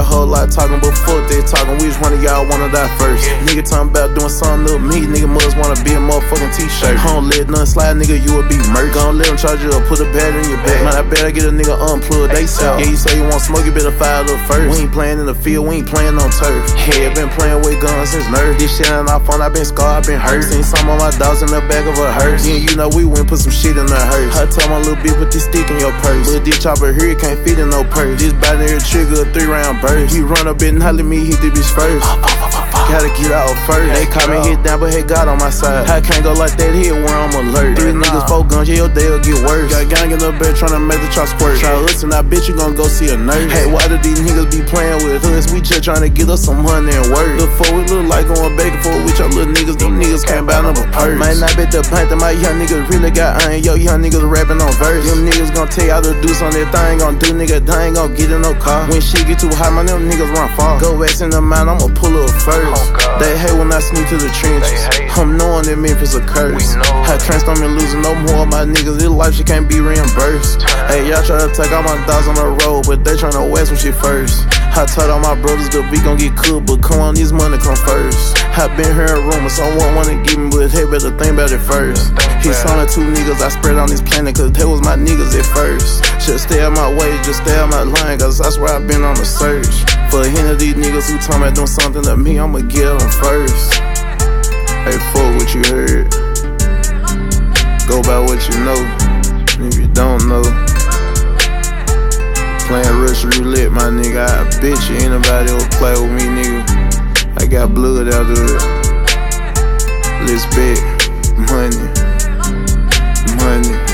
whole lot talking, but fuck they talking. Which one of y'all wanna die first? Nigga talking about doing something up me. Nigga must wanna be a motherfucking t-shirt. Don't let nothing slide, nigga, you will be murked. Gon' let them charge you up, put a battery in your back. Man, I better get a nigga unplugged, they sell. Yeah, you say you want smoke, you better fire up first. We ain't playing in the field, we ain't playing on turf. Yeah, been playing with guns since nerf. This shit ain't off on, I been scarred, I been hurt. Seen some of my dogs in the back of a hearse. Yeah, you know we went put some shit in the hearse. I told my little bitch put this stick in your purse. But this chopper here can't fit in no purse. This binary trigger a 3-round burst. He run up and holler me, hit the bitch first. Gotta get out first. They caught me hit down, but had God on my side. I can't go like that here where I'm alert. 3 niggas, 4 guns, yeah, your day'll get worse. Got gang in the bed tryna make the chop squirt. Try to listen, I bet you gon' go see a nurse. Hey, why do these niggas be playing with us? We just tryna get us some money and work. Look forward, look like going back and forth with your little niggas. Them niggas can't buy them a purse. Might not bet the pint that my young niggas really got iron. Yo, young niggas rapping on verse. Them niggas gon' tell you how to do something that they ain't gon' do, nigga. They ain't gon' get in no car. When shit get too high, man, them niggas run far. Go X in the mind, I'ma pull up first. They hate when I sneak to the trenches. I'm knowing that Memphis a curse. I transform and losing no more of my niggas. This life shit can't be reimbursed. Hey, y'all try to take all my dogs on the road, but they tryna west some shit first. I told all my brothers the beat gon' get cooked, but come on, this money come first. I been hearing rumors, someone wanna give me, but hey, better think about it first. It's only 2 niggas I spread on this planet, cause they was my niggas at first. Should stay out my way, just stay out my line, cause I swear I been on the search. For any of these niggas who talking about doing something to me, I'ma get them first. Hey, fuck what you heard. Go by what you know. If you don't know, playing Russian roulette, my nigga. I bet you anybody will play with me, nigga. I got blood out of it. Let's bet. Money.